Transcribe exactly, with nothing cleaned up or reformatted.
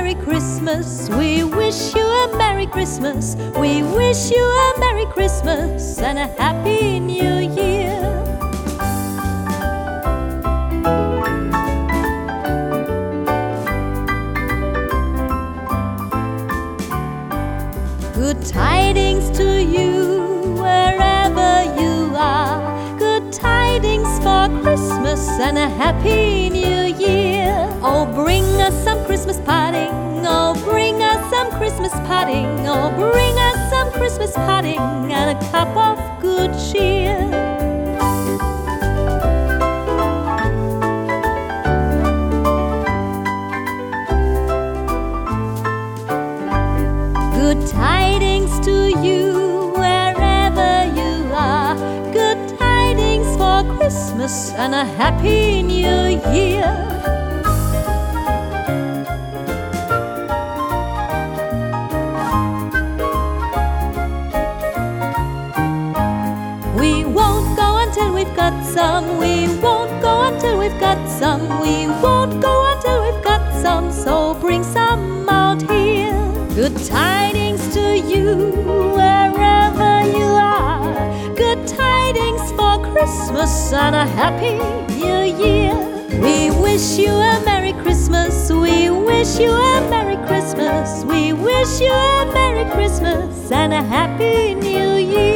Merry Christmas. We wish you a Merry Christmas. We wish you a Merry Christmas and a Happy New Year. Good tidings to you wherever you are. Good tidings for Christmas and a Happy New Year. Oh, bring us some Christmas pudding. Oh, bring us some Christmas pudding. Oh, bring us some Christmas pudding and a cup of good cheer. Good tidings to you wherever you are. Good tidings for Christmas and a Happy New Year. We won't go until we've got some. We won't go until we've got some. We won't go until we've got some. So bring some out here. Good tidings to you wherever you are. Good tidings for Christmas and a Happy New Year. We wish you a Merry Christmas. We wish you a Merry Christmas. We wish you a Merry Christmas and a Happy New Year.